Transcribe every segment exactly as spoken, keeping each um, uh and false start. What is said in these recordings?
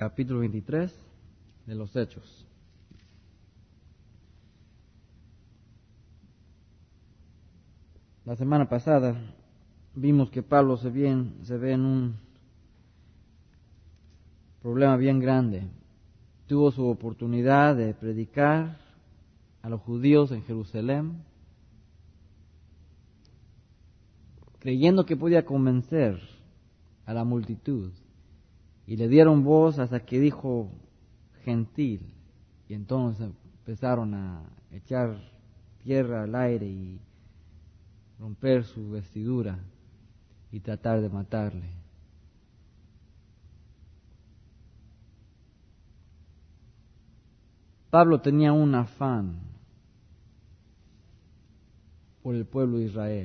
capítulo veintitrés de los Hechos. La semana pasada vimos que Pablo se, bien, se ve en un problema bien grande. Tuvo su oportunidad de predicar a los judíos en Jerusalén, creyendo que podía convencer a la multitud, y le dieron voz hasta que dijo gentil, y entonces empezaron a echar tierra al aire y romper su vestidura y tratar de matarle. Pablo tenía un afán por el pueblo de Israel.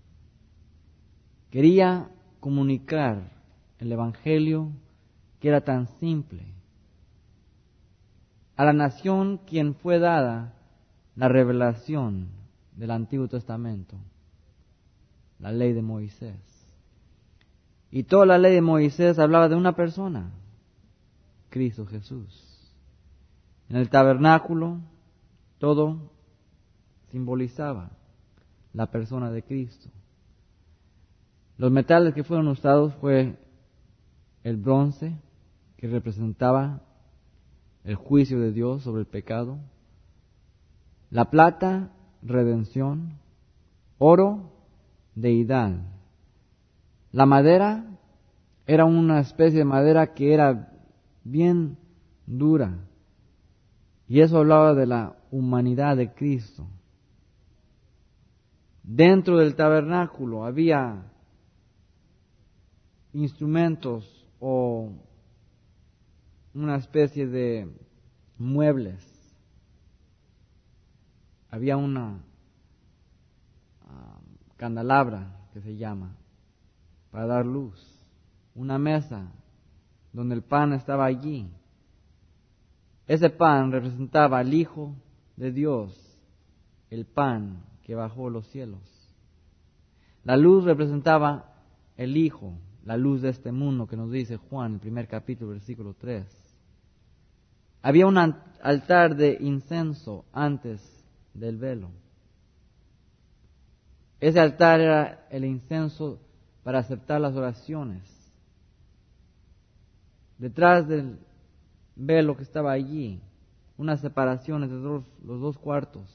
Quería comunicar el Evangelio, que era tan simple, a la nación quien fue dada la revelación del Antiguo Testamento, la ley de Moisés. Y toda la ley de Moisés hablaba de una persona, Cristo Jesús. En el tabernáculo todo simbolizaba la persona de Cristo. Los metales que fueron usados fue el bronce, que representaba el juicio de Dios sobre el pecado; la plata, redención; oro, deidad. La madera era una especie de madera que era bien dura, y eso hablaba de la humanidad de Cristo. Dentro del tabernáculo había instrumentos o una especie de muebles. Había una uh, candelabra que se llama, para dar luz; una mesa donde el pan estaba allí. Ese pan representaba al Hijo de Dios, el pan que bajó los cielos. La luz representaba el Hijo, la luz de este mundo, que nos dice Juan, el primer capítulo, versículo tres. Había un altar de incienso antes del velo. Ese altar era el incienso para aceptar las oraciones. Detrás del velo que estaba allí, unas separaciones de dos, los dos cuartos.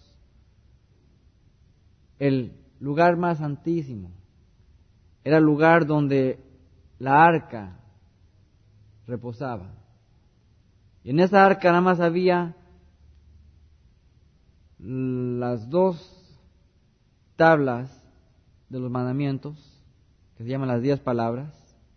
El lugar más santísimo era el lugar donde la arca reposaba. Y en esa arca nada más había las dos tablas de los mandamientos, que se llaman las diez palabras;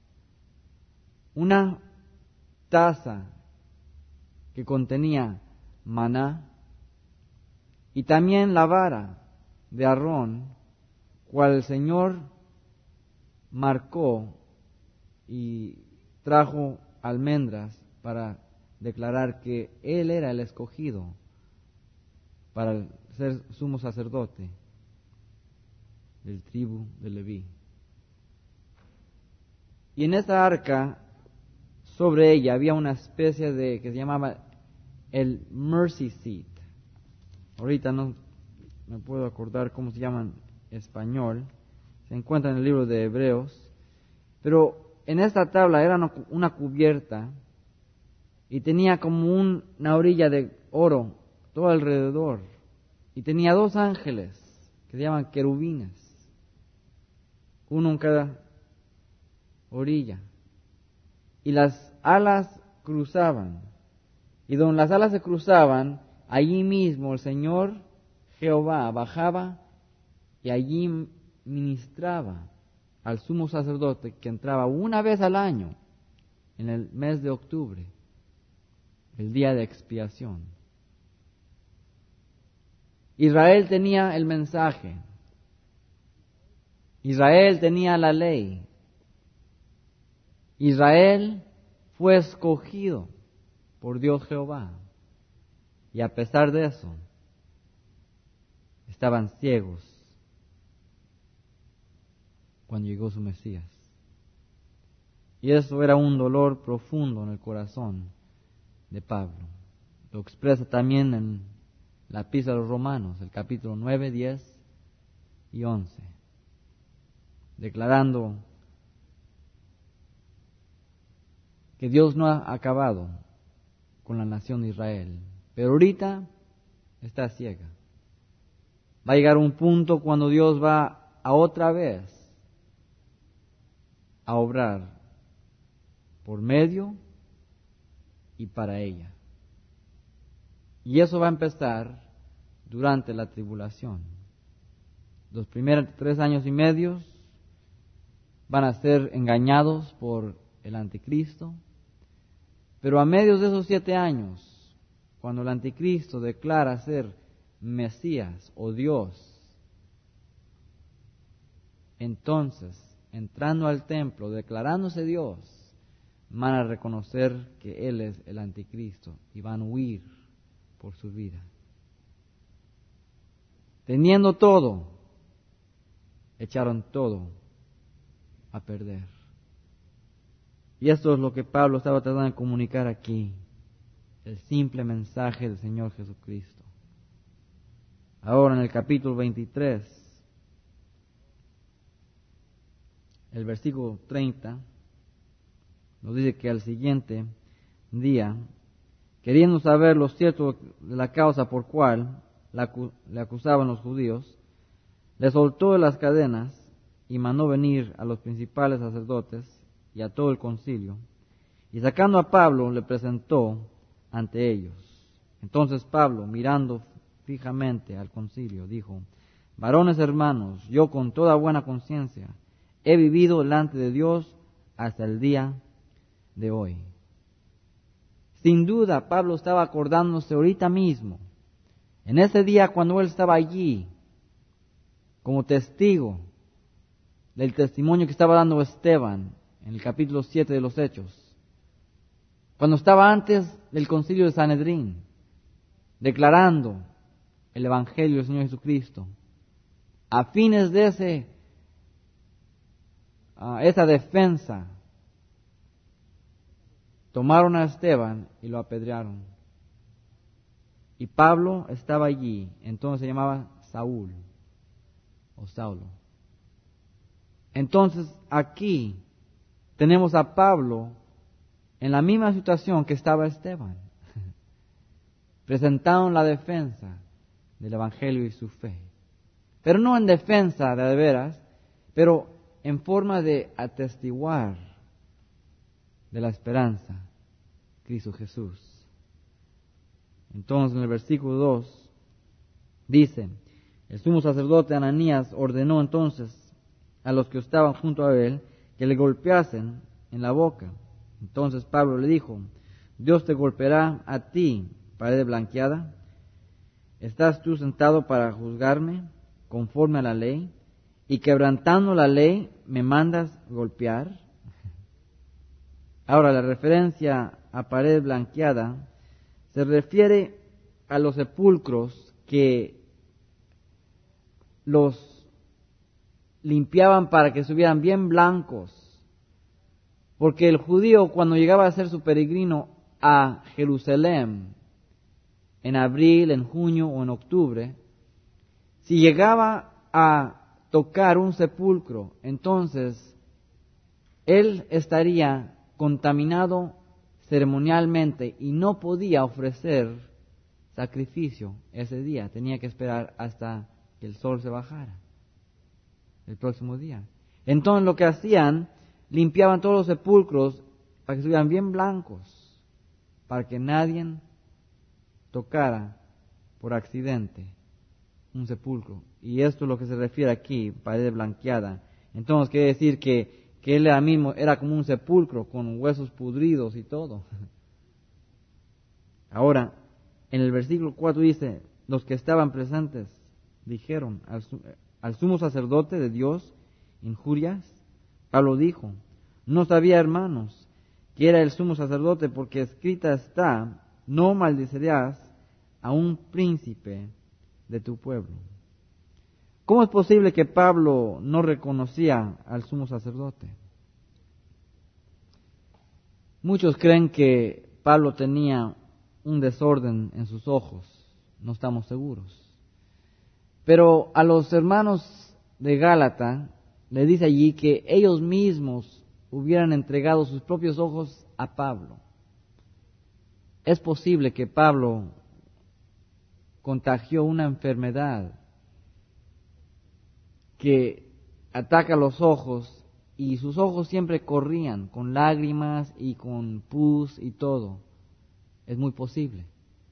una taza que contenía maná, y también la vara de Aarón, cual el Señor marcó y trajo almendras para declarar que Él era el escogido para ser sumo sacerdote del tribu de Leví. Y en esa arca, sobre ella había una especie de, que se llamaba el mercy seat. Ahorita no me puedo acordar cómo se llama en español. Se encuentra en el libro de Hebreos. Pero en esta tabla era una cubierta y tenía como un, una orilla de oro todo alrededor. Y tenía dos ángeles que se llaman querubines, uno en cada orilla. Y las alas cruzaban. Y donde las alas se cruzaban, allí mismo el Señor Jehová bajaba y allí ministraba al sumo sacerdote, que entraba una vez al año, en el mes de octubre, el día de expiación. Israel tenía el mensaje. Israel tenía la ley. Israel fue escogido por Dios Jehová. Y a pesar de eso, estaban ciegos cuando llegó su Mesías. Y eso era un dolor profundo en el corazón de Pablo. Lo expresa también en la Epístola a los Romanos, el capítulo nueve, diez y once, declarando que Dios no ha acabado con la nación de Israel, pero ahorita está ciega. Va a llegar un punto cuando Dios va a otra vez a obrar por medio y para ella. Y eso va a empezar durante la tribulación. Los primeros tres años y medio van a ser engañados por el anticristo, pero a medios de esos siete años, cuando el anticristo declara ser Mesías o Dios, entonces, entrando al templo, declarándose Dios, van a reconocer que Él es el anticristo y van a huir por su vida. Teniendo todo, echaron todo a perder. Y esto es lo que Pablo estaba tratando de comunicar aquí, el simple mensaje del Señor Jesucristo. Ahora en el capítulo veintitrés, el versículo treinta, nos dice que al siguiente día, queriendo saber lo cierto de la causa por cual le acusaban los judíos, le soltó de las cadenas y mandó venir a los principales sacerdotes y a todo el concilio, y sacando a Pablo le presentó ante ellos. Entonces Pablo, mirando fijamente al concilio, dijo: varones hermanos, yo con toda buena conciencia he vivido delante de Dios hasta el día de hoy. Sin duda, Pablo estaba acordándose ahorita mismo, en ese día cuando él estaba allí, como testigo del testimonio que estaba dando Esteban en el capítulo siete de los Hechos, cuando estaba antes del concilio de Sanedrín, declarando el Evangelio del Señor Jesucristo. A fines de ese, uh, esa defensa, tomaron a Esteban y lo apedrearon. Y Pablo estaba allí, entonces se llamaba Saúl o Saulo. Entonces aquí tenemos a Pablo en la misma situación que estaba Esteban. Presentaron la defensa del Evangelio y su fe. Pero no en defensa de, de veras, pero en forma de atestiguar de la esperanza, Cristo Jesús. Entonces en el versículo dos dice: el sumo sacerdote Ananías ordenó entonces a los que estaban junto a él que le golpeasen en la boca. Entonces Pablo le dijo: Dios te golpeará a ti, pared blanqueada. ¿Estás tú sentado para juzgarme conforme a la ley? Y quebrantando la ley, ¿me mandas golpear? Ahora, la referencia a pared blanqueada se refiere a los sepulcros que los limpiaban para que estuvieran bien blancos. Porque el judío, cuando llegaba a hacer su peregrino a Jerusalén, en abril, en junio o en octubre, si llegaba a tocar un sepulcro, entonces él estaría contaminado ceremonialmente y no podía ofrecer sacrificio ese día. Tenía que esperar hasta que el sol se bajara el próximo día. Entonces lo que hacían, limpiaban todos los sepulcros para que estuvieran bien blancos, para que nadie tocara por accidente un sepulcro. Y esto es lo que se refiere aquí, pared blanqueada. Entonces quiere decir que, que él era mismo era como un sepulcro con huesos pudridos y todo. Ahora, en el versículo cuatro dice: los que estaban presentes dijeron al, al sumo sacerdote de Dios injurias. Pablo dijo: no sabía, hermanos, que era el sumo sacerdote, porque escrita está: no maldecirás a un príncipe de tu pueblo. ¿Cómo es posible que Pablo no reconocía al sumo sacerdote? Muchos creen que Pablo tenía un desorden en sus ojos, no estamos seguros. Pero a los hermanos de Gálata le dice allí que ellos mismos hubieran entregado sus propios ojos a Pablo. Es posible que Pablo contagió una enfermedad que ataca los ojos y sus ojos siempre corrían con lágrimas y con pus y todo. Es muy posible.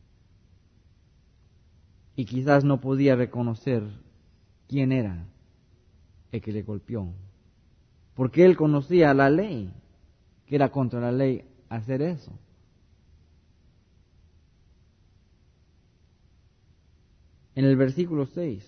Y quizás no podía reconocer quién era el que le golpeó, porque él conocía la ley, que era contra la ley hacer eso. En el versículo seis,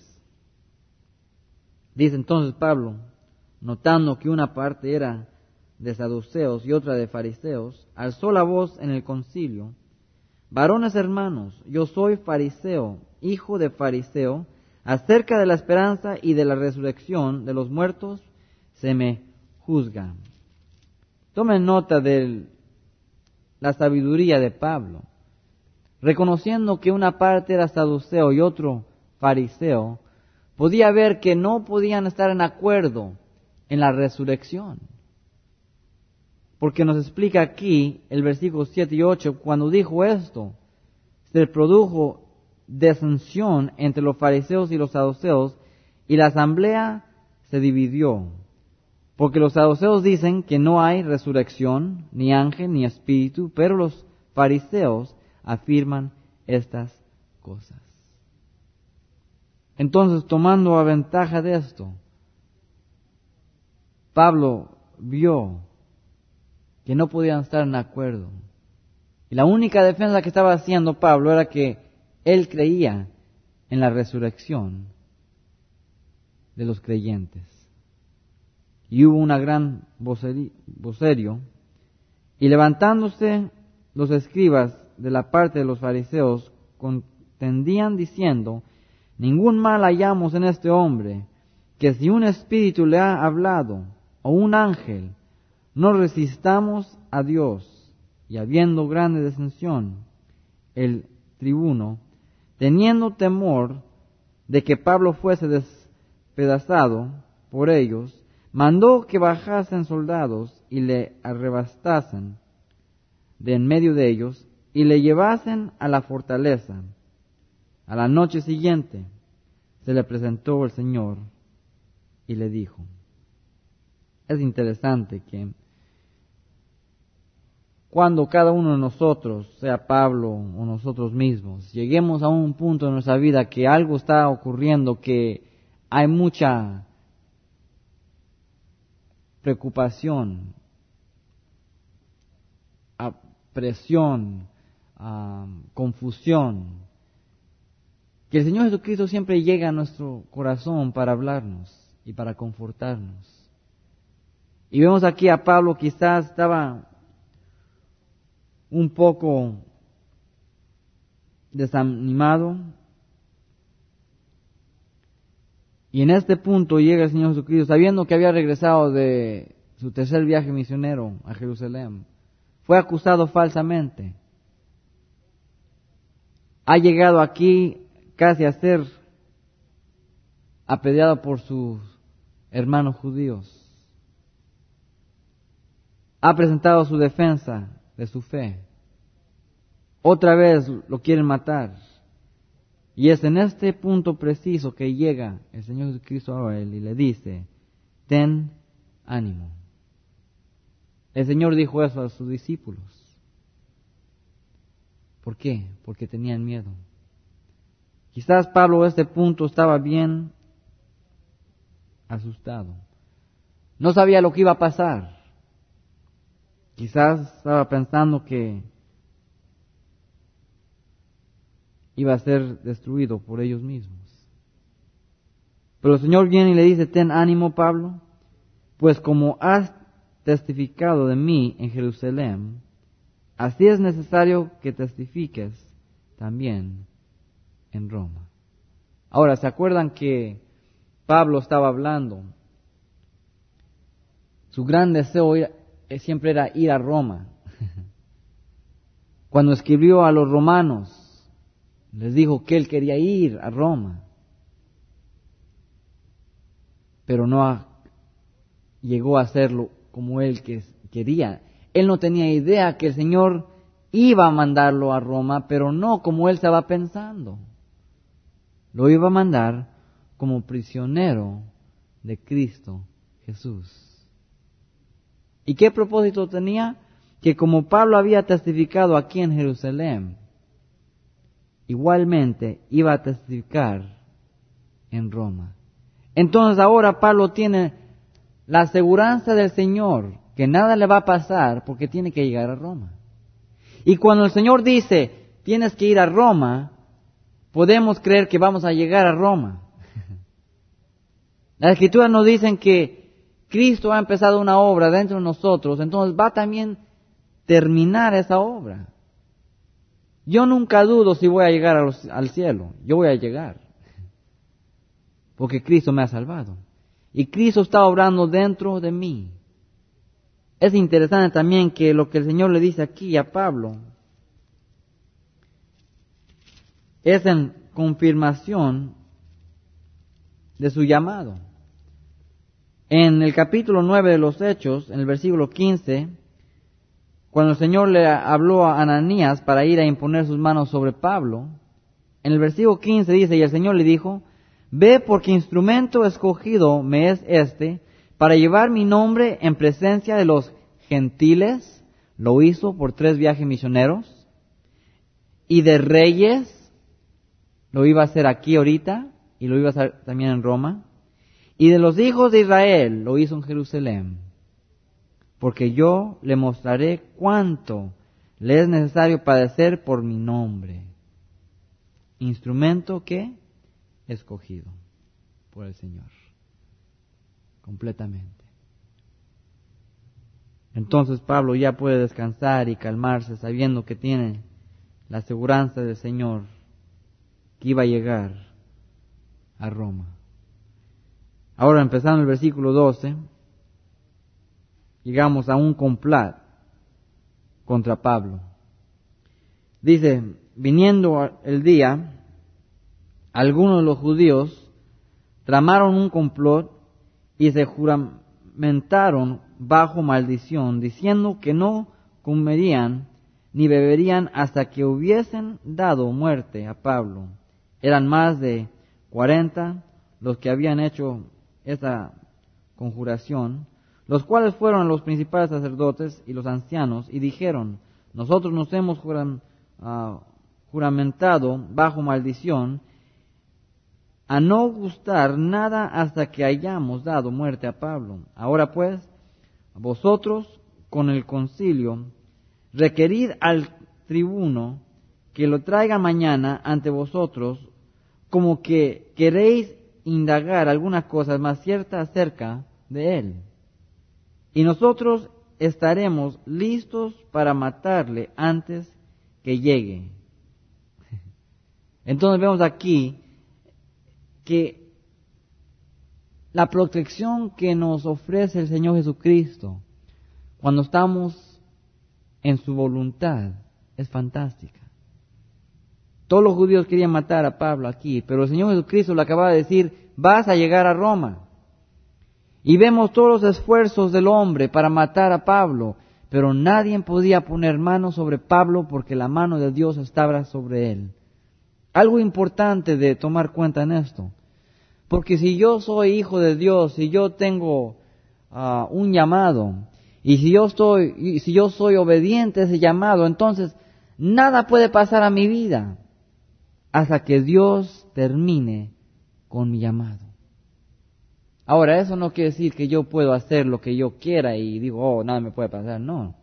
dice entonces Pablo, notando que una parte era de saduceos y otra de fariseos, alzó la voz en el concilio: varones hermanos, yo soy fariseo, hijo de fariseo, acerca de la esperanza y de la resurrección de los muertos se me juzga. Tomen nota de la sabiduría de Pablo. Reconociendo que una parte era saduceo y otro fariseo, podía ver que no podían estar en acuerdo en la resurrección. Porque nos explica aquí el versículo siete y ocho, cuando dijo esto, se produjo disensión entre los fariseos y los saduceos, y la asamblea se dividió. Porque los saduceos dicen que no hay resurrección, ni ángel, ni espíritu, pero los fariseos afirman estas cosas. Entonces, tomando a ventaja de esto, Pablo vio que no podían estar en acuerdo. Y la única defensa que estaba haciendo Pablo era que él creía en la resurrección de los creyentes. Y hubo una gran vocerío, y levantándose los escribas de la parte de los fariseos, contendían diciendo: ningún mal hallamos en este hombre, que si un espíritu le ha hablado, o un ángel, no resistamos a Dios. Y habiendo grande disensión, el tribuno, teniendo temor de que Pablo fuese despedazado por ellos, mandó que bajasen soldados y le arrebastasen de en medio de ellos y le llevasen a la fortaleza. A la noche siguiente se le presentó el Señor y le dijo. Es interesante que cuando cada uno de nosotros, sea Pablo o nosotros mismos, lleguemos a un punto en nuestra vida que algo está ocurriendo, que hay mucha preocupación, presión, uh, confusión, que el Señor Jesucristo siempre llega a nuestro corazón para hablarnos y para confortarnos. Y vemos aquí a Pablo, quizás estaba un poco desanimado, y en este punto llega el Señor Jesucristo, sabiendo que había regresado de su tercer viaje misionero a Jerusalén. Fue acusado falsamente. Ha llegado aquí casi a ser apedreado por sus hermanos judíos. Ha presentado su defensa de su fe. Otra vez lo quieren matar. Y es en este punto preciso que llega el Señor Jesucristo a él y le dice: ten ánimo. El Señor dijo eso a sus discípulos. ¿Por qué? Porque tenían miedo. Quizás Pablo a este punto estaba bien asustado. No sabía lo que iba a pasar. Quizás estaba pensando que iba a ser destruido por ellos mismos. Pero el Señor viene y le dice: ten ánimo, Pablo, pues como has testificado de mí en Jerusalén, así es necesario que testifiques también en Roma. Ahora, ¿se acuerdan que Pablo estaba hablando? Su gran deseo era, siempre era ir a Roma. Cuando escribió a los romanos, les dijo que él quería ir a Roma, pero no llegó a hacerlo como él quería. Él no tenía idea que el Señor iba a mandarlo a Roma, pero no como él estaba pensando. Lo iba a mandar como prisionero de Cristo Jesús. ¿Y qué propósito tenía? Que como Pablo había testificado aquí en Jerusalén, igualmente iba a testificar en Roma. Entonces ahora Pablo tiene la aseguranza del Señor que nada le va a pasar porque tiene que llegar a Roma. Y cuando el Señor dice, tienes que ir a Roma, podemos creer que vamos a llegar a Roma. Las Escrituras nos dicen que Cristo ha empezado una obra dentro de nosotros, entonces va también terminar esa obra. Yo nunca dudo si voy a llegar a los, al cielo. Yo voy a llegar. Porque Cristo me ha salvado. Y Cristo está obrando dentro de mí. Es interesante también que lo que el Señor le dice aquí a Pablo es en confirmación de su llamado. En el capítulo nueve de los Hechos, en el versículo quince, cuando el Señor le habló a Ananías para ir a imponer sus manos sobre Pablo, en el versículo quince dice, y el Señor le dijo, ve porque instrumento escogido me es este, para llevar mi nombre en presencia de los gentiles, lo hizo por tres viajes misioneros, y de reyes, lo iba a hacer aquí ahorita, y lo iba a hacer también en Roma, y de los hijos de Israel, lo hizo en Jerusalén, porque yo le mostraré cuánto le es necesario padecer por mi nombre. Instrumento que escogido por el Señor, completamente. Entonces Pablo ya puede descansar y calmarse sabiendo que tiene la aseguranza del Señor que iba a llegar a Roma. Ahora, empezando el versículo doce, llegamos a un complot contra Pablo. Dice, viniendo el día, algunos de los judíos tramaron un complot y se juramentaron bajo maldición, diciendo que no comerían ni beberían hasta que hubiesen dado muerte a Pablo. Eran más de cuarenta los que habían hecho esa conjuración, los cuales fueron los principales sacerdotes y los ancianos, y dijeron, nosotros nos hemos juram, uh, juramentado bajo maldición a no gustar nada hasta que hayamos dado muerte a Pablo. Ahora pues, vosotros con el concilio, requerid al tribuno que lo traiga mañana ante vosotros, como que queréis indagar algunas cosas más ciertas acerca de él. Y nosotros estaremos listos para matarle antes que llegue. Entonces vemos aquí que la protección que nos ofrece el Señor Jesucristo cuando estamos en su voluntad es fantástica. Todos los judíos querían matar a Pablo aquí, pero el Señor Jesucristo le acaba de decir, vas a llegar a Roma. Y vemos todos los esfuerzos del hombre para matar a Pablo, pero nadie podía poner mano sobre Pablo porque la mano de Dios estaba sobre él. Algo importante de tomar cuenta en esto, porque si yo soy hijo de Dios, si yo tengo uh, un llamado, y si yo estoy, y si yo soy obediente a ese llamado, entonces nada puede pasar a mi vida hasta que Dios termine con mi llamado. Ahora, eso no quiere decir que yo puedo hacer lo que yo quiera y digo, oh, nada me puede pasar, no.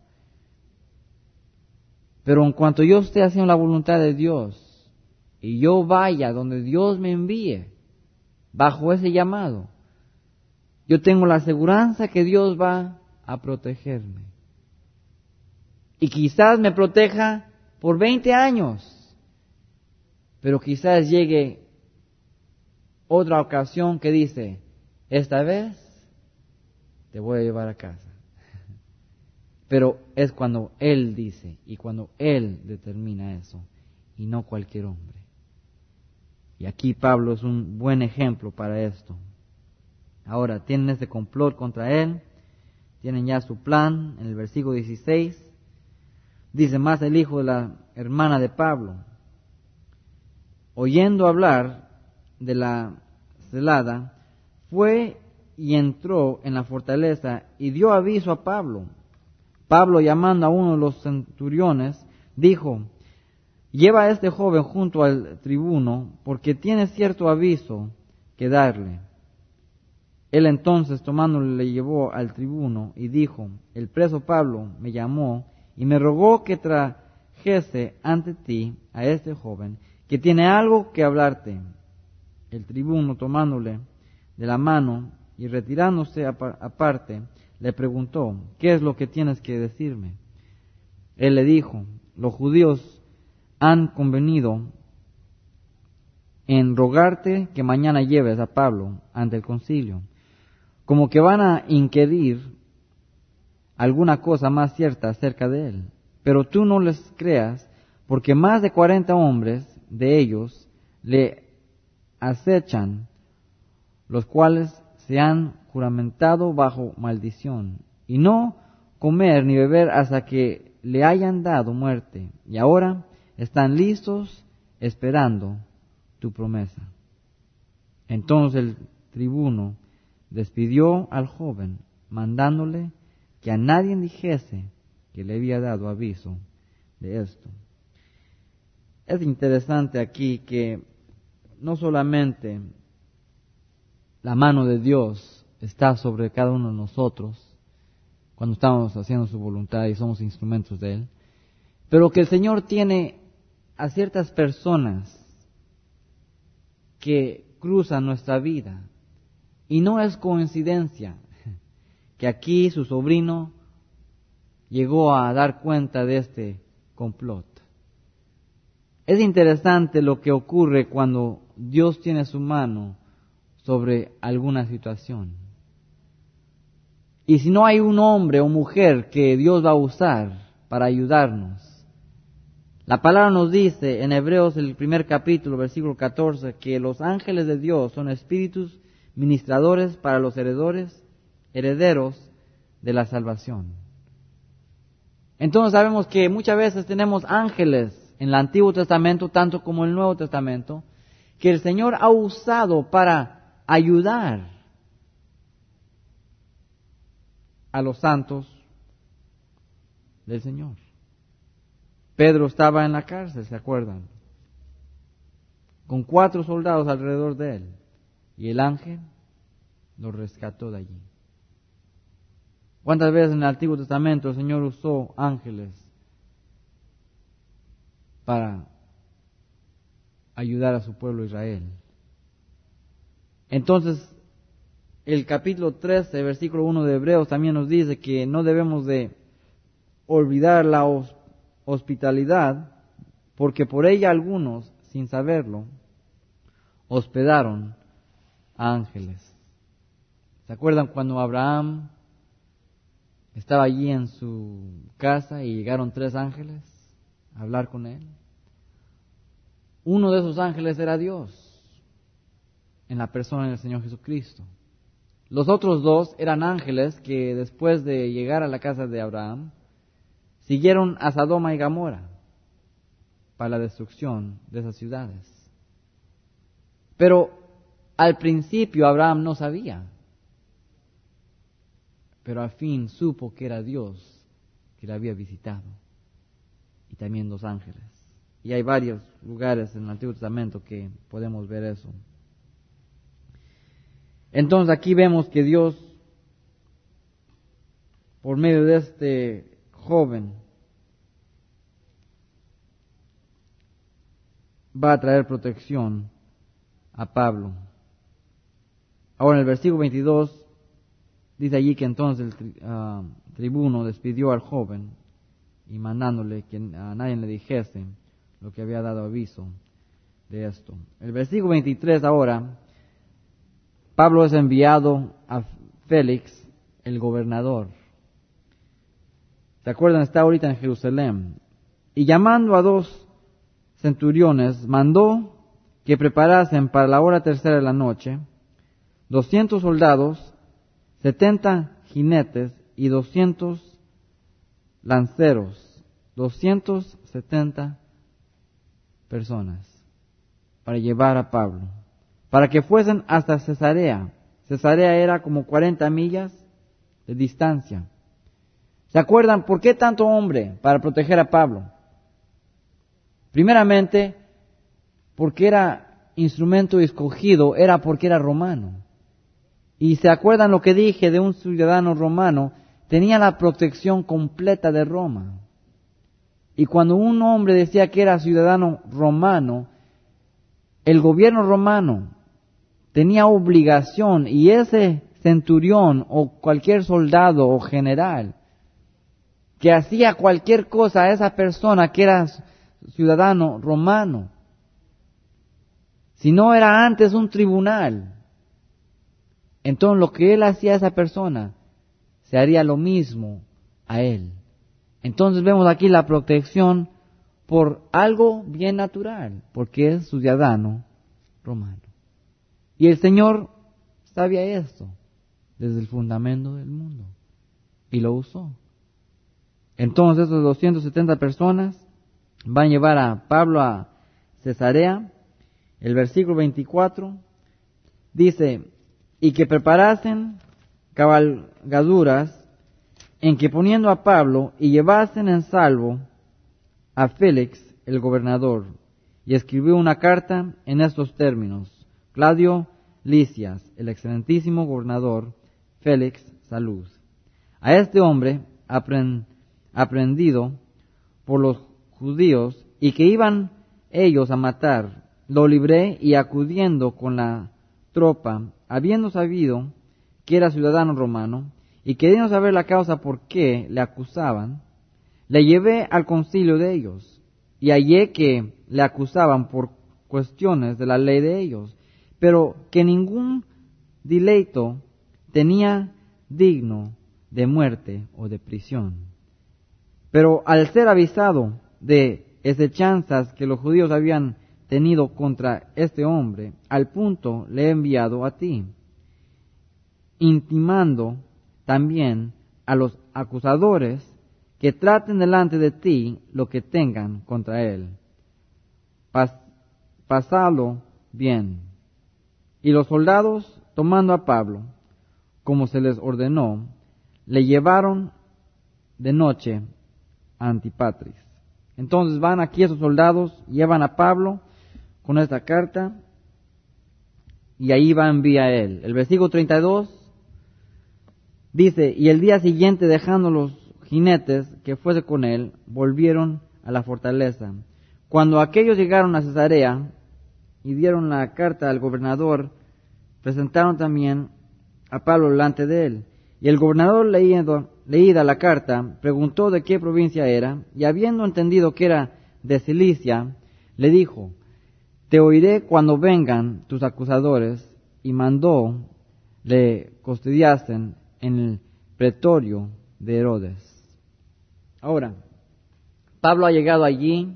Pero en cuanto yo esté haciendo la voluntad de Dios y yo vaya donde Dios me envíe, bajo ese llamado, yo tengo la aseguranza que Dios va a protegerme. Y quizás me proteja por veinte años, pero quizás llegue otra ocasión que dice, esta vez te voy a llevar a casa. Pero es cuando Él dice y cuando Él determina eso, y no cualquier hombre. Y aquí Pablo es un buen ejemplo para esto. Ahora, tienen este complot contra Él, tienen ya su plan. En el versículo dieciséis, dice: más el hijo de la hermana de Pablo, oyendo hablar de la celada, fue y entró en la fortaleza y dio aviso a Pablo. Pablo, llamando a uno de los centuriones, dijo: lleva a este joven junto al tribuno, porque tiene cierto aviso que darle. Él entonces, tomándole, le llevó al tribuno y dijo: el preso Pablo me llamó y me rogó que trajese ante ti a este joven, que tiene algo que hablarte. El tribuno, tomándole de la mano y retirándose aparte, le preguntó: ¿qué es lo que tienes que decirme? Él le dijo: los judíos han convenido en rogarte que mañana lleves a Pablo ante el concilio, como que van a inquirir alguna cosa más cierta acerca de él. Pero tú no les creas, porque más de cuarenta hombres de ellos le acechan, los cuales se han juramentado bajo maldición, y no comer ni beber hasta que le hayan dado muerte, y ahora están listos esperando tu promesa. Entonces el tribuno despidió al joven, mandándole que a nadie dijese que le había dado aviso de esto. Es interesante aquí que no solamente la mano de Dios está sobre cada uno de nosotros cuando estamos haciendo su voluntad y somos instrumentos de Él, pero que el Señor tiene a ciertas personas que cruzan nuestra vida. Y no es coincidencia que aquí su sobrino llegó a dar cuenta de este complot. Es interesante lo que ocurre cuando Dios tiene su mano sobre alguna situación. Y si no hay un hombre o mujer que Dios va a usar para ayudarnos, la palabra nos dice en Hebreos, el primer capítulo, versículo catorce, que los ángeles de Dios son espíritus ministradores para los heredores, herederos de la salvación. Entonces sabemos que muchas veces tenemos ángeles en el Antiguo Testamento, tanto como en el Nuevo Testamento, que el Señor ha usado para ayudar a los santos del Señor. Pedro estaba en la cárcel, ¿se acuerdan? Con cuatro soldados alrededor de él. Y el ángel lo rescató de allí. ¿Cuántas veces en el Antiguo Testamento el Señor usó ángeles para ayudar a su pueblo Israel? Entonces, el capítulo trece, versículo uno de Hebreos también nos dice que no debemos de olvidar la hospitalidad, porque por ella algunos, sin saberlo, hospedaron a ángeles. ¿Se acuerdan cuando Abraham estaba allí en su casa y llegaron tres ángeles a hablar con él? Uno de esos ángeles era Dios, en la persona del Señor Jesucristo. Los otros dos eran ángeles que después de llegar a la casa de Abraham, siguieron a Sodoma y Gomorra para la destrucción de esas ciudades. Pero al principio Abraham no sabía, pero al fin supo que era Dios que le había visitado, y también los ángeles. Y hay varios lugares en el Antiguo Testamento que podemos ver eso. Entonces aquí vemos que Dios, por medio de este joven, va a traer protección a Pablo. Ahora en el versículo veintidós dice allí que entonces el uh, tribuno despidió al joven y mandándole que a nadie le dijese lo que había dado aviso de esto. El versículo veintitrés ahora, Pablo es enviado a Félix, el gobernador. ¿Se acuerdan? Está ahorita en Jerusalén. Y llamando a dos centuriones, mandó que preparasen para la hora tercera de la noche doscientos soldados, setenta jinetes y doscientos lanceros, doscientos setenta personas para llevar a Pablo, para que fuesen hasta Cesarea. Cesarea era como cuarenta millas de distancia. ¿Se acuerdan por qué tanto hombre para proteger a Pablo? Primeramente, porque era instrumento escogido, era porque era romano. Y se acuerdan lo que dije de un ciudadano romano, tenía la protección completa de Roma. Y cuando un hombre decía que era ciudadano romano, el gobierno romano tenía obligación, y ese centurión o cualquier soldado o general que hacía cualquier cosa a esa persona que era ciudadano romano, si no era antes un tribunal, entonces lo que él hacía a esa persona, se haría lo mismo a él. Entonces vemos aquí la protección por algo bien natural, porque es ciudadano romano. Y el Señor sabía esto desde el fundamento del mundo y lo usó. Entonces esas doscientas setenta personas van a llevar a Pablo a Cesarea. El versículo veinticuatro dice, y que preparasen cabalgaduras en que poniendo a Pablo y llevasen en salvo a Félix el gobernador. Y escribió una carta en estos términos: Claudio Lisias, el excelentísimo gobernador, Félix, salud. A este hombre aprend, aprendido por los judíos y que iban ellos a matar, lo libré, y acudiendo con la tropa, habiendo sabido que era ciudadano romano, y queriendo saber la causa por qué le acusaban, le llevé al concilio de ellos, y hallé que le acusaban por cuestiones de la ley de ellos, pero que ningún deleito tenía digno de muerte o de prisión. Pero al ser avisado de hechanzas que los judíos habían tenido contra este hombre, al punto le he enviado a ti, intimando también a los acusadores que traten delante de ti lo que tengan contra él. Pas, pasalo bien. Y los soldados, tomando a Pablo, como se les ordenó, le llevaron de noche a Antipatris. Entonces van aquí esos soldados, llevan a Pablo con esta carta, y ahí va en vía él. El versículo treinta y dos dice, y el día siguiente, dejando los jinetes que fuese con él, volvieron a la fortaleza. Cuando aquellos llegaron a Cesarea y dieron la carta al gobernador, presentaron también a Pablo delante de él. Y el gobernador, leyendo, leída la carta, preguntó de qué provincia era, y habiendo entendido que era de Cilicia, le dijo, te oiré cuando vengan tus acusadores, y mandó le custodiasen en el pretorio de Herodes. Ahora, Pablo ha llegado allí,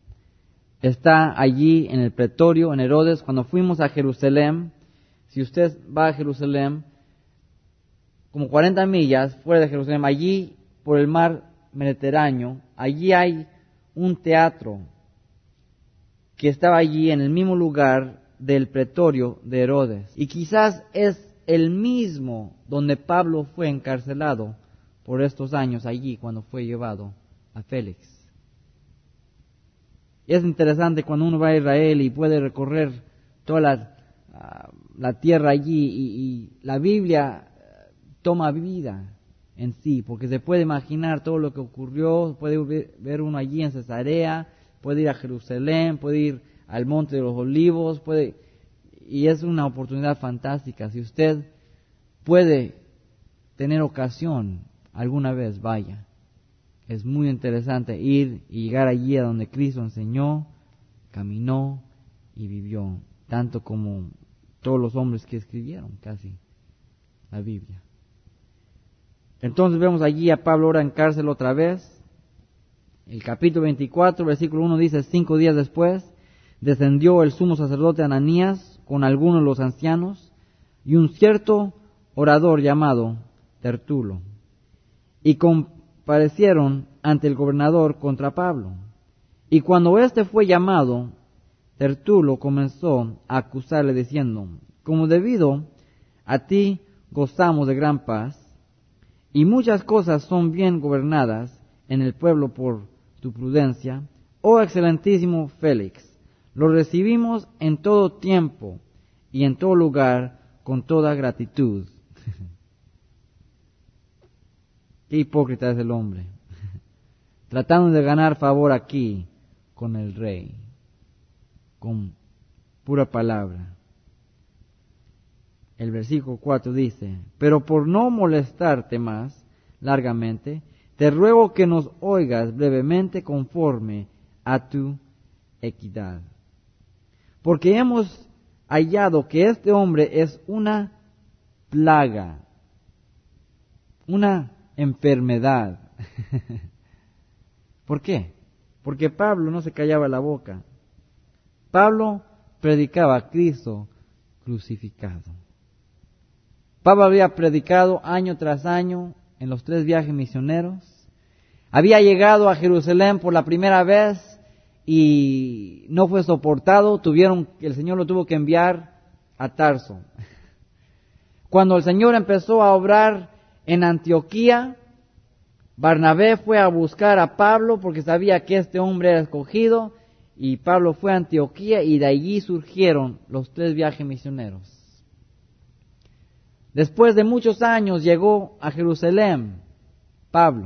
está allí en el pretorio, en Herodes. Cuando fuimos a Jerusalén, si usted va a Jerusalén, como cuarenta millas fuera de Jerusalén, allí por el mar Mediterráneo, allí hay un teatro que estaba allí en el mismo lugar del pretorio de Herodes. Y quizás es el mismo donde Pablo fue encarcelado por estos años allí cuando fue llevado a Félix. Y es interesante cuando uno va a Israel y puede recorrer toda la, uh, la tierra allí y, y la Biblia toma vida en sí, porque se puede imaginar todo lo que ocurrió, puede ver, ver uno allí en Cesarea, puede ir a Jerusalén, puede ir al Monte de los Olivos, puede, y es una oportunidad fantástica. Si usted puede tener ocasión, alguna vez vaya. Es muy interesante ir y llegar allí a donde Cristo enseñó, caminó y vivió, tanto como todos los hombres que escribieron casi la Biblia. Entonces vemos allí a Pablo ahora en cárcel otra vez. El capítulo veinticuatro, versículo uno dice, cinco días después, descendió el sumo sacerdote Ananías con algunos de los ancianos y un cierto orador llamado Tertulo, y comparecieron ante el gobernador contra Pablo. Y cuando éste fue llamado, Tertulo comenzó a acusarle diciendo, como debido a ti gozamos de gran paz, y muchas cosas son bien gobernadas en el pueblo por tu prudencia, oh excelentísimo Félix, lo recibimos en todo tiempo y en todo lugar con toda gratitud. Qué hipócrita es el hombre, tratando de ganar favor aquí con el rey, con pura palabra. El versículo cuatro dice, pero por no molestarte más largamente, te ruego que nos oigas brevemente conforme a tu equidad. Porque hemos hallado que este hombre es una plaga, una enfermedad. ¿Por qué? Porque Pablo no se callaba la boca. Pablo predicaba a Cristo crucificado. Pablo había predicado año tras año en los tres viajes misioneros. Había llegado a Jerusalén por la primera vez y no fue soportado. Tuvieron, el Señor lo tuvo que enviar a Tarso. Cuando el Señor empezó a obrar en Antioquía, Barnabé fue a buscar a Pablo porque sabía que este hombre era escogido, y Pablo fue a Antioquía y de allí surgieron los tres viajes misioneros. Después de muchos años llegó a Jerusalén Pablo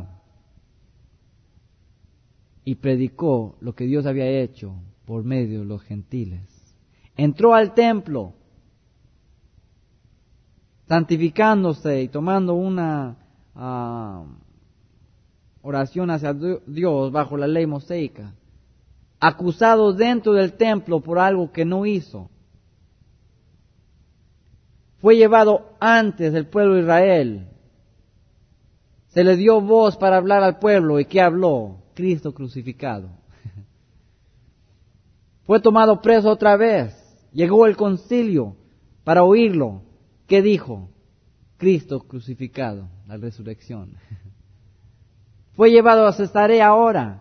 y predicó lo que Dios había hecho por medio de los gentiles. Entró al templo, santificándose y tomando una uh, oración hacia Dios bajo la ley mosaica, acusado dentro del templo por algo que no hizo. Fue llevado antes del pueblo de Israel. Se le dio voz para hablar al pueblo. ¿Y qué habló? Cristo crucificado. Fue tomado preso otra vez. Llegó el concilio para oírlo. ¿Qué dijo? Cristo crucificado, la resurrección. Fue llevado a Cesarea ahora.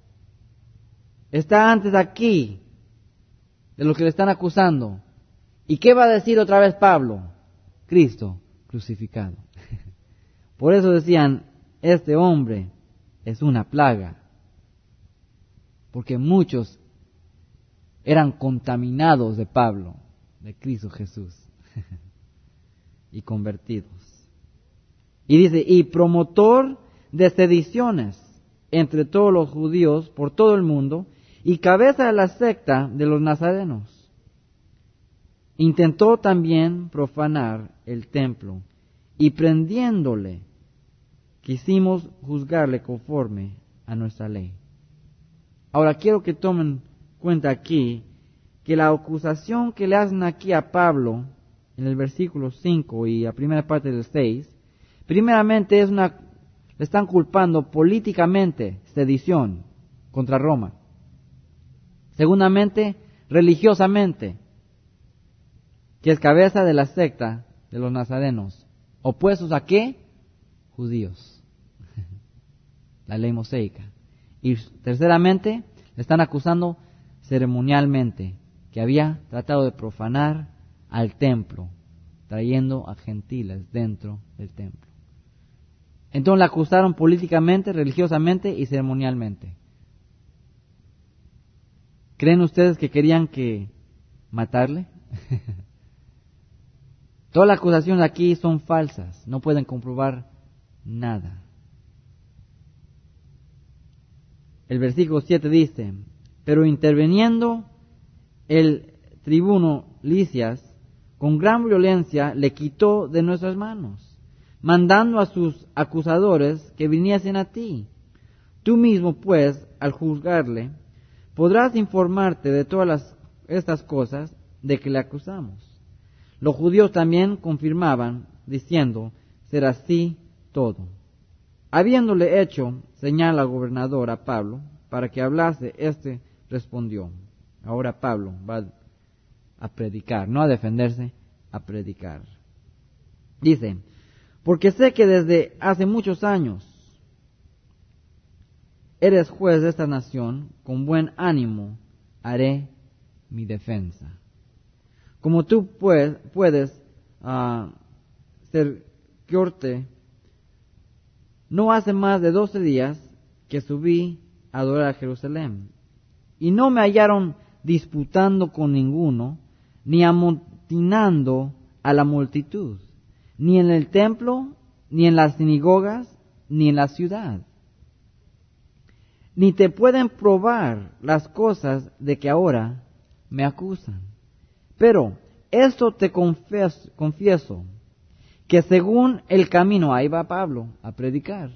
Está antes aquí de lo que le están acusando. ¿Y qué va a decir otra vez Pablo? Cristo crucificado. Por eso decían, este hombre es una plaga. Porque muchos eran contaminados de Pablo, de Cristo Jesús, y convertidos. Y dice, y promotor de sediciones entre todos los judíos por todo el mundo, y cabeza de la secta de los nazarenos. Intentó también profanar el templo, y prendiéndole, quisimos juzgarle conforme a nuestra ley. Ahora quiero que tomen cuenta aquí que la acusación que le hacen aquí a Pablo, en el versículo cinco y la primera parte del seis, primeramente es una, le están culpando políticamente sedición contra Roma. Segundamente, religiosamente, que es cabeza de la secta de los nazarenos. ¿Opuestos a qué? Judíos. La ley mosaica. Y terceramente, le están acusando ceremonialmente, que había tratado de profanar al templo, trayendo a gentiles dentro del templo. Entonces le acusaron políticamente, religiosamente y ceremonialmente. ¿Creen ustedes que querían que matarle? Todas las acusaciones aquí son falsas, no pueden comprobar nada. El versículo siete dice, pero interviniendo el tribuno Lisias, con gran violencia le quitó de nuestras manos, mandando a sus acusadores que viniesen a ti. Tú mismo, pues, al juzgarle, podrás informarte de todas las, estas cosas de que le acusamos. Los judíos también confirmaban, diciendo, será así todo. Habiéndole hecho señal al gobernador, a Pablo, para que hablase, éste respondió. Ahora Pablo va a predicar, no a defenderse, a predicar. Dice, porque sé que desde hace muchos años eres juez de esta nación, con buen ánimo haré mi defensa. Como tú pues, puedes uh, ser corte, no hace más de doce días que subí a adorar a Jerusalén, y no me hallaron disputando con ninguno, ni amotinando a la multitud, ni en el templo, ni en las sinagogas, ni en la ciudad. Ni te pueden probar las cosas de que ahora me acusan. Pero esto te confieso, confieso, que según el camino, ahí va Pablo a predicar,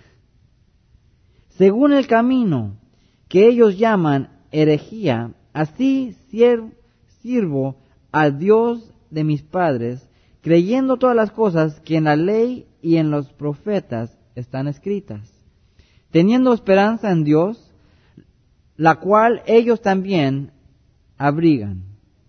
según el camino que ellos llaman herejía, así sirvo a Dios de mis padres, creyendo todas las cosas que en la ley y en los profetas están escritas, teniendo esperanza en Dios, la cual ellos también abrigan,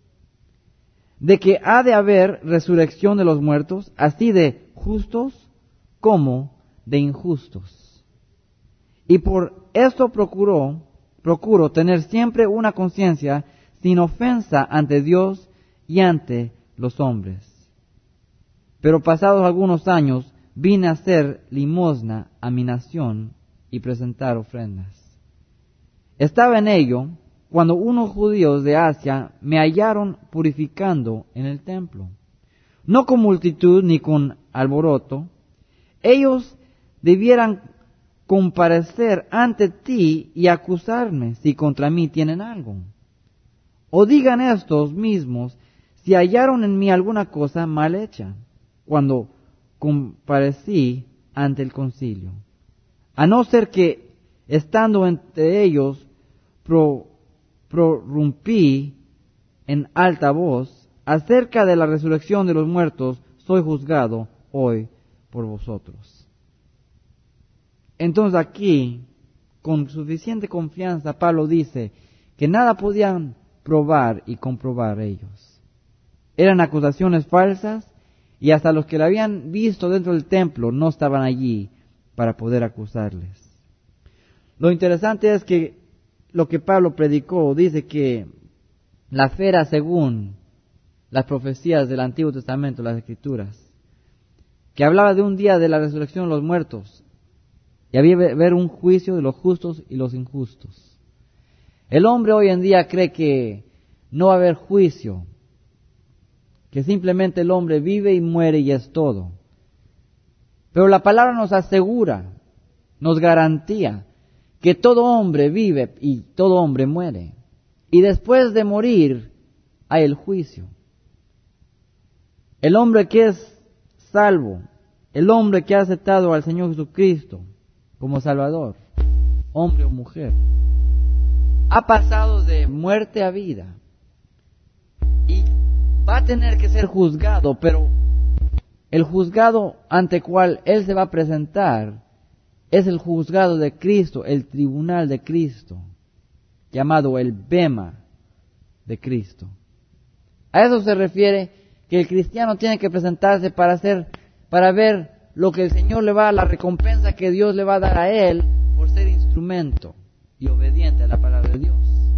de que ha de haber resurrección de los muertos, así de justos como de injustos. Y por esto procuró, procuro tener siempre una conciencia sin ofensa ante Dios y ante los hombres. Pero pasados algunos años vine a hacer limosna a mi nación y presentar ofrendas. Estaba en ello cuando unos judíos de Asia me hallaron purificando en el templo, no con multitud ni con alboroto. Ellos debieran comparecer ante ti y acusarme si contra mí tienen algo. O digan estos mismos si hallaron en mí alguna cosa mal hecha, cuando comparecí ante el concilio. A no ser que, estando entre ellos, pro, prorrumpí en alta voz acerca de la resurrección de los muertos, soy juzgado hoy por vosotros. Entonces aquí, con suficiente confianza, Pablo dice que nada podían probar y comprobar ellos. Eran acusaciones falsas y hasta los que la habían visto dentro del templo no estaban allí para poder acusarles. Lo interesante es que lo que Pablo predicó dice que la fe era según las profecías del Antiguo Testamento, las Escrituras, que hablaba de un día de la resurrección de los muertos y había que ver un juicio de los justos y los injustos. El hombre hoy en día cree que no va a haber juicio, que simplemente el hombre vive y muere y es todo. Pero la palabra nos asegura, nos garantía que todo hombre vive y todo hombre muere. Y después de morir hay el juicio. El hombre que es salvo, el hombre que ha aceptado al Señor Jesucristo como Salvador, hombre o mujer, ha pasado de muerte a vida y va a tener que ser juzgado, pero el juzgado ante cual él se va a presentar es el juzgado de Cristo, el tribunal de Cristo, llamado el bema de Cristo. A eso se refiere que el cristiano tiene que presentarse para hacer, para ver lo que el Señor le va a, la recompensa que Dios le va a dar a él por ser instrumento y obediente a la palabra de Dios.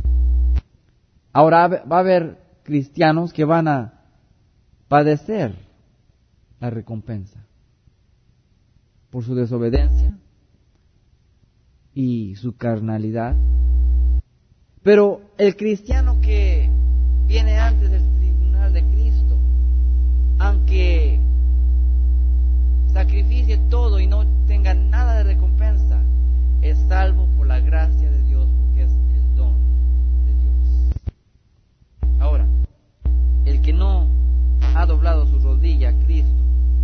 Ahora va a haber cristianos que van a padecer la recompensa por su desobediencia y su carnalidad. Pero el cristiano que viene antes del tribunal de Cristo, aunque sacrificie todo y no tenga nada de recompensa, es salvo por la gracia de Dios, porque es el don de Dios. Ahora, el que no ha doblado su rodilla a Cristo,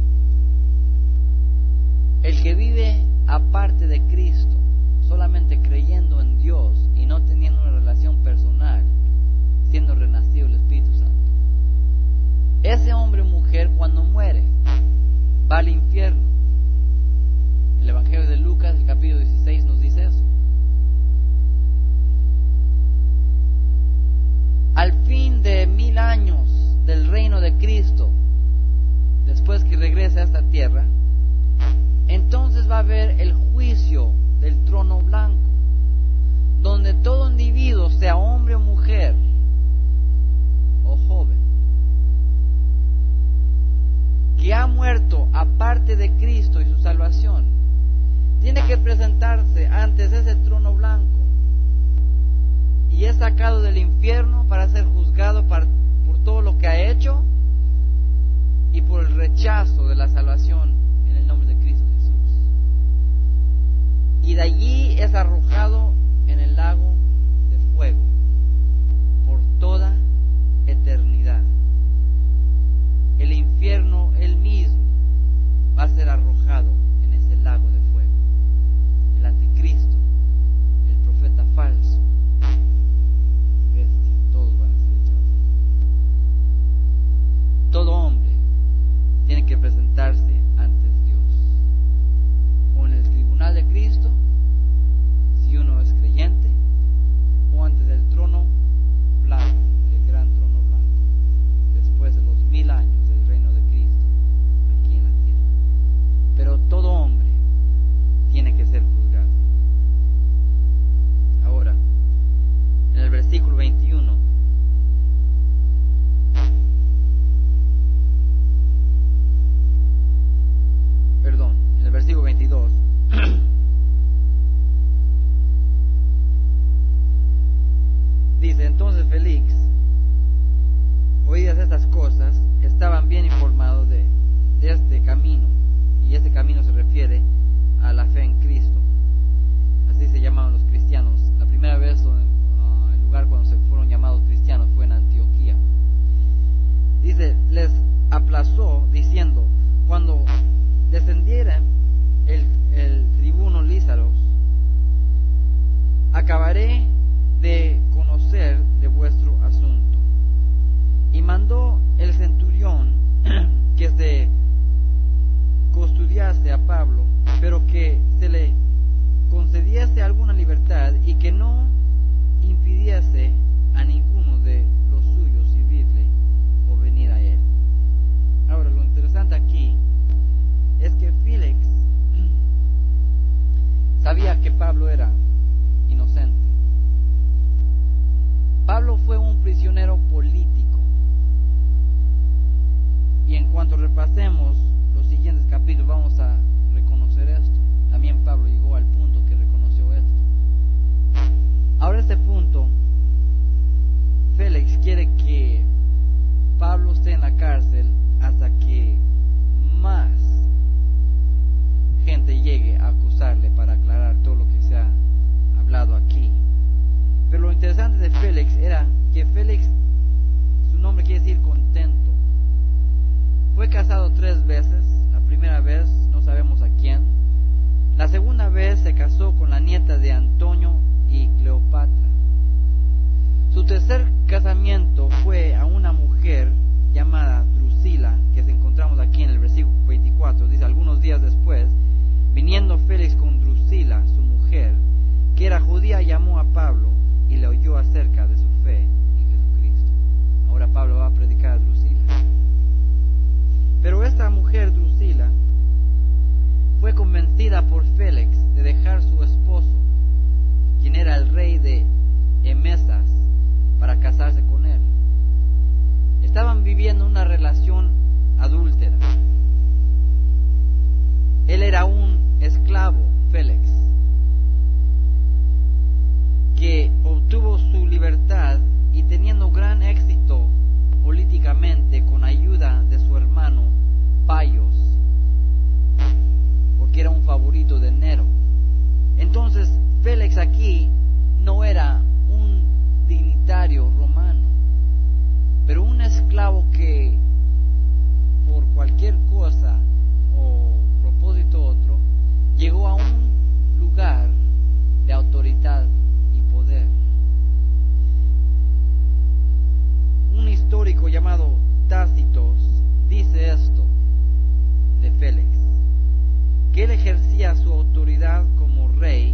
el que vive aparte de Cristo, solamente creyendo en Dios y no teniendo una relación personal, siendo renacido el Espíritu Santo, ese hombre o mujer cuando muere va al infierno. El Evangelio del Lucas, el capítulo dieciséis, nos dice eso. Al fin de mil años del reino de Cristo, después que regrese a esta tierra, entonces va a haber el juicio del trono blanco, donde todo individuo, sea hombre o mujer, o joven, que ha muerto aparte de Cristo y su salvación, tiene que presentarse ante ese trono blanco y es sacado del infierno para ser juzgado por todo lo que ha hecho y por el rechazo de la salvación en el nombre de Cristo Jesús. Y de allí es arrojado en el lago de fuego por toda eternidad. El infierno él mismo va a ser arrojado en ese lago de fuego. El anticristo, el profeta falso, bestia, todos van a ser echados. Todo hombre tiene que presentarse ante Dios, o en el tribunal de Cristo, si uno es creyente, o ante el trono blanco, el gran trono blanco, después de los mil años del reino de Cristo aquí en la tierra. Pero todo hombre tiene que ser juzgado. Ahora, en el versículo veintiuno, perdón, en el versículo veintidós, dice: entonces Félix, oídas estas cosas, estaban bien informados de, de este camino, y este camino se refiere a la fe en Cristo. Así se llamaban los cristianos. La primera vez uh, el lugar cuando se fueron llamados cristianos fue en Antioquía. Dice: les aplazó diciendo, cuando descendiera el, el tribuno Lísaros, acabaré de conocer de vuestro asunto. Y mandó el centurión que se custodiase a Pablo, pero que se le concediese alguna libertad y que no impidiese a ninguno de los suyos servirle o venir a él. Ahora, lo interesante aquí es que Félix sabía que Pablo era inocente. Pablo fue un prisionero político. Y en cuanto repasemos los siguientes capítulos vamos a reconocer esto. También Pablo llegó al punto que reconoció esto. Ahora este punto, Félix quiere que Pablo esté en la cárcel hasta que más gente llegue a acusarle para aclarar todo lo que se ha hablado aquí. Pero lo interesante de Félix era que Félix, su nombre quiere decir contento. Fue casado tres veces. La primera vez no sabemos a quién. La segunda vez se casó con la nieta de Antonio y Cleopatra. Su tercer casamiento fue a una mujer llamada Drusila, que se encontramos aquí en el versículo veinticuatro. Dice: algunos días después, viniendo Félix con Drusila, su mujer, que era judía, llamó a Pablo y le oyó acerca de su fe en Jesucristo. Ahora Pablo va a predicar a Drusila. Pero esta mujer Drusila fue convencida por Félix de dejar su esposo, quien era el rey de Emesas, para casarse con él. Estaban viviendo una relación adúltera. Él era un esclavo, Félix, que obtuvo su libertad y teniendo gran éxito políticamente con ayuda de su hermano Payos, porque era un favorito de Nero. Entonces Félix aquí no era un dignitario romano, pero un esclavo que por cualquier cosa o propósito otro llegó a un lugar de autoridad y poder. Un histórico llamado Tácitos dice esto de Félix, que él ejercía su autoridad como rey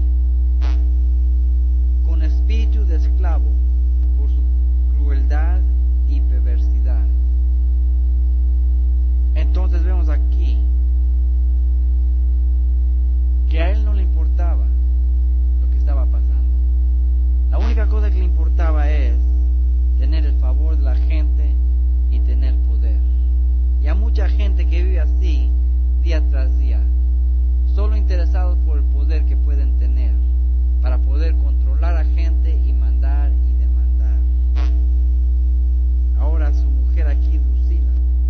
con espíritu de esclavo por su crueldad y perversidad. Entonces vemos aquí que a él no le importaba lo que estaba pasando. La única cosa que le importaba es tener el favor de la gente y tener poder. Y hay mucha gente que vive así día tras día, solo interesados por el poder que pueden tener para poder controlar a gente y mandar y demandar. Ahora su mujer aquí, Drusila,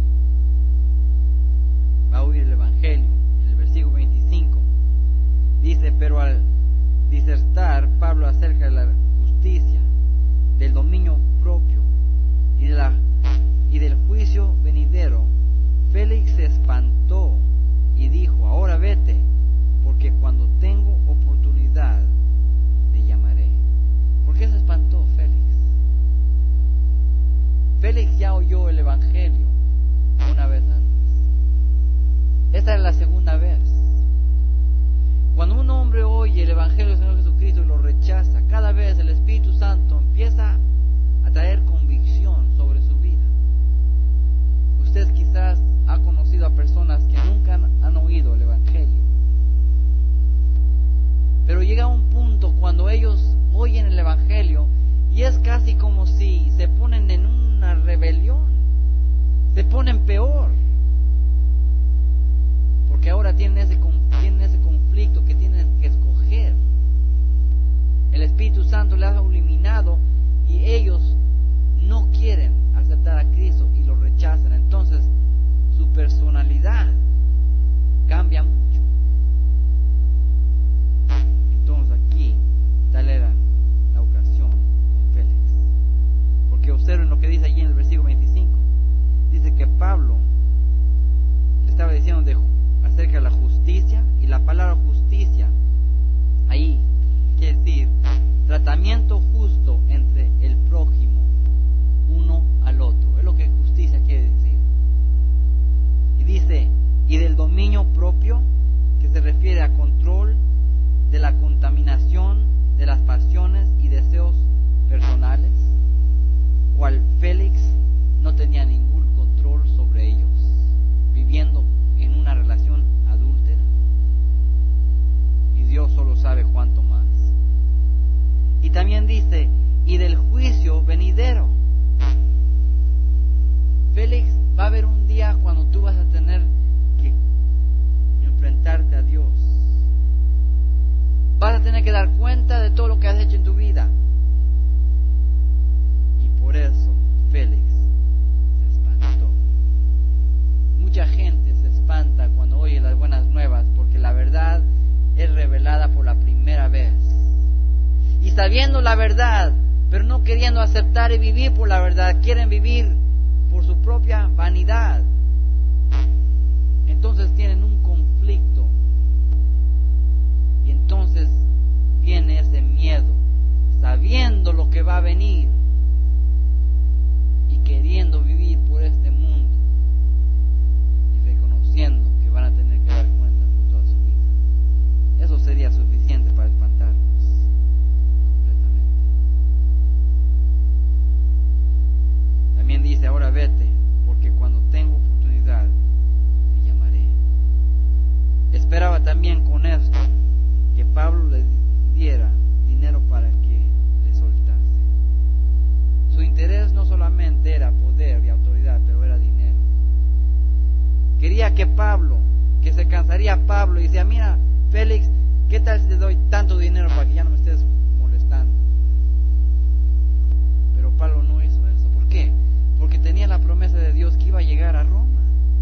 va a oír el Evangelio. En el versículo veinticinco dice: pero al disertar Pablo acerca de la justicia, del dominio propio y, de la, y del juicio venidero, Félix se espantó y dijo: ahora vete, porque cuando tengo oportunidad te llamaré. ¿Por qué se espantó Félix? Félix ya oyó el Evangelio una vez antes. Esta es la segunda vez. Cuando un hombre oye el Evangelio del Señor Jesucristo y lo rechaza, cada vez el Espíritu Santo empieza a traer convicción sobre su vida. Usted quizás ha conocido a personas que nunca han, han oído el Evangelio, pero llega un punto cuando ellos oyen el Evangelio y es casi como si se ponen en una rebelión, se ponen peor, porque ahora tienen ese, tienen ese conflicto que tienen que escoger. El Espíritu Santo les ha eliminado y ellos no quieren aceptar a Cristo y lo rechazan. Entonces su personalidad cambia mucho. Entonces aquí tal era la ocasión con Félix, porque observen lo que dice allí en el versículo veinticinco. Dice que Pablo le estaba diciendo de, acerca de la justicia, y la palabra justicia ahí quiere decir tratamiento justo entre el prójimo uno al otro. Es lo que justicia quiere decir. Y dice: y del dominio propio, que se refiere a control de la contaminación de las pasiones y deseos personales, cual Félix no tenía ningún control sobre ellos, viviendo en una relación adúltera, y Dios solo sabe cuánto más. Y también dice: y del juicio venidero. Félix, va a haber un día cuando tú vas a tener que enfrentarte a Dios. Vas a tener que dar cuenta de todo lo que has hecho en tu vida. Y por eso Félix se espantó. Mucha gente se espanta cuando oye las buenas nuevas, porque la verdad es revelada por la primera vez. Y sabiendo la verdad, pero no queriendo aceptar y vivir por la verdad, quieren vivir por su propia vanidad. Entonces tienen un conflicto, y entonces viene ese miedo, sabiendo lo que va a venir y queriendo vivir por este mundo y reconociendo que van a tener que dar cuenta por toda su vida. Eso sería suficiente para espantarnos completamente. También dice: ahora vete, porque cuando tengo oportunidad te llamaré. Esperaba también con esto que Pablo le diera dinero para que le soltase. Su interés no solamente era poder y autoridad, pero era dinero. Quería que Pablo, que se cansaría Pablo y decía: mira, Félix, ¿qué tal si te doy tanto dinero para que ya no me estés molestando? Pero Pablo no hizo eso. ¿Por qué? Porque tenía la promesa de Dios que iba a llegar a Roma.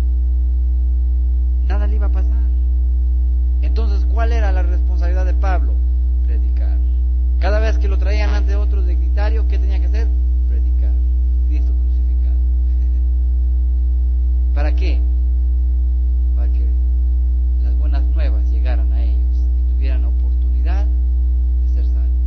Nada le iba a pasar. Entonces, ¿cuál era la responsabilidad de Pablo? Predicar. Cada vez que lo traían ante otro dignitario, ¿qué tenía que hacer? Predicar. Cristo crucificado. ¿Para qué? Para que las buenas nuevas llegaran a ellos y tuvieran la oportunidad de ser salvos.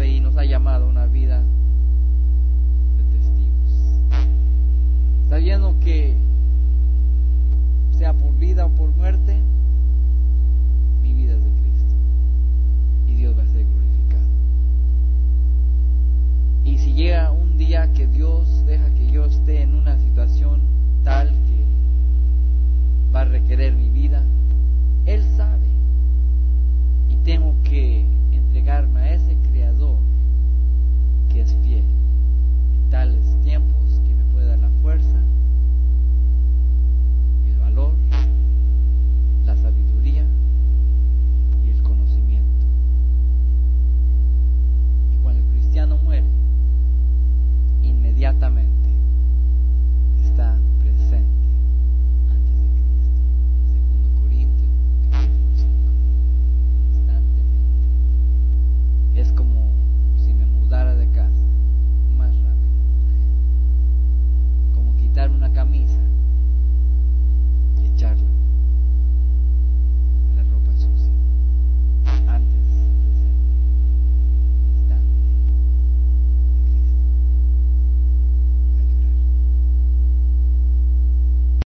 y nos ha llamado a una vida